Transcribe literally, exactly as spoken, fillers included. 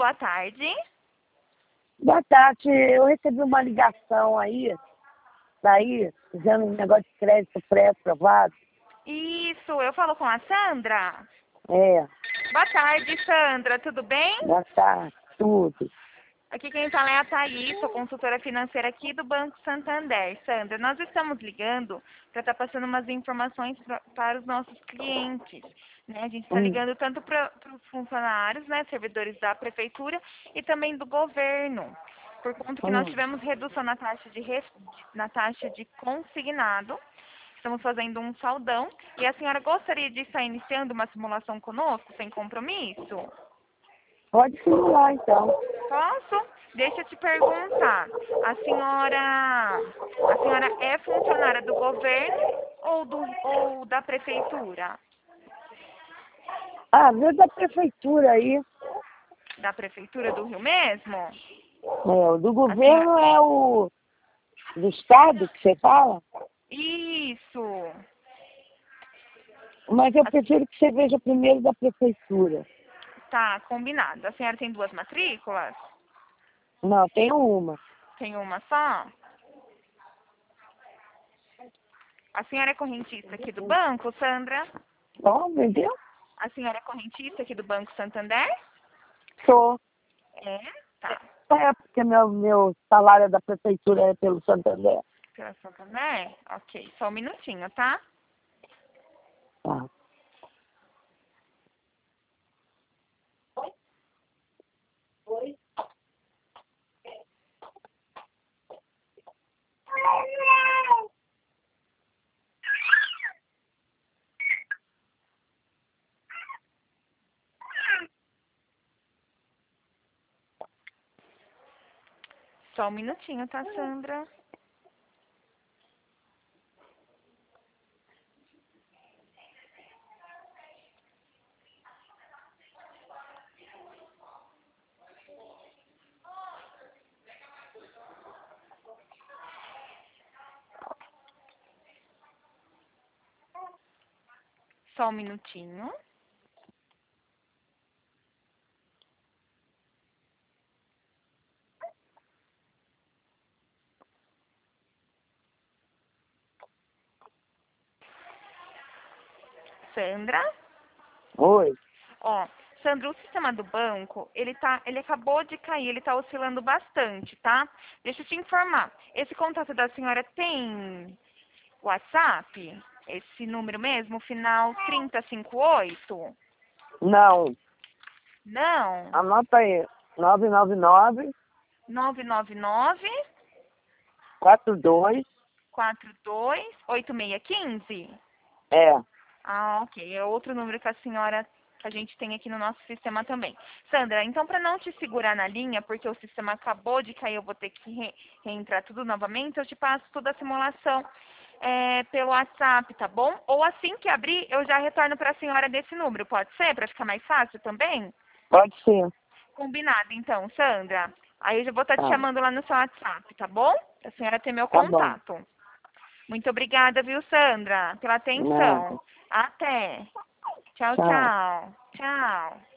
boa tarde. Boa tarde, eu recebi uma ligação aí, daí, fazendo um negócio de crédito pré-aprovado. Isso, eu falo com a Sandra. É, Boa tarde, Sandra, tudo bem? boa tarde, tudo. Aqui quem fala é a Thaís, sou consultora financeira aqui do Banco Santander. Sandra, nós estamos ligando para estar passando umas informações pra, para os nossos clientes. Né? A gente está Hum, ligando tanto para os funcionários, né, servidores da prefeitura e também do governo. Por conta que nós hum. tivemos redução na taxa de, res- na taxa de consignado. Estamos fazendo um saldão. E a senhora gostaria de estar iniciando uma simulação conosco, sem compromisso? Pode simular, então. Posso? Deixa eu te perguntar. A senhora, a senhora é funcionária do governo ou, do, ou da prefeitura? Ah, veio da prefeitura aí. Da prefeitura do Rio mesmo? É, o do A senhora... governo é o do estado que você fala, Isso. mas eu A- prefiro que você veja primeiro da prefeitura. Tá, combinado. A senhora tem duas matrículas? Não, tem uma. Tem uma só? A senhora é correntista aqui do banco, Sandra? Bom, entendeu? A senhora é correntista aqui do Banco Santander? Sou. É? Tá. É, porque meu, meu salário é da prefeitura é pelo Santander. Pela Santander? Ok. Só um minutinho, tá? Tá. Só um minutinho, tá, Sandra? Só um minutinho. Sandra? Oi. Ó, Sandra, o sistema do banco, ele tá, ele acabou de cair, ele tá oscilando bastante, tá? Deixa eu te informar. Esse contato da senhora tem WhatsApp? Esse número mesmo, final trinta e cinquenta e oito? Não. Não. Anota aí. nove nove nove, nove nove nove, quatro dois. quatro dois, oito seis um cinco? É. Ah, ok. É outro número que a senhora, que a gente tem aqui no nosso sistema também. Sandra, então para não te segurar na linha, porque o sistema acabou de cair, eu vou ter que re reentrar tudo novamente, eu te passo toda a simulação é, pelo WhatsApp, tá bom? Ou assim que abrir, eu já retorno para a senhora desse número, pode ser? Para ficar mais fácil também? Pode ser. Combinado, então, Sandra. Aí eu já vou estar te Tá. chamando lá no seu WhatsApp, tá bom? Pra senhora ter meu Tá bom. contato. Muito obrigada, viu, Sandra, pela Nada. atenção. Até. Tchau, Tchau. tchau. Tchau.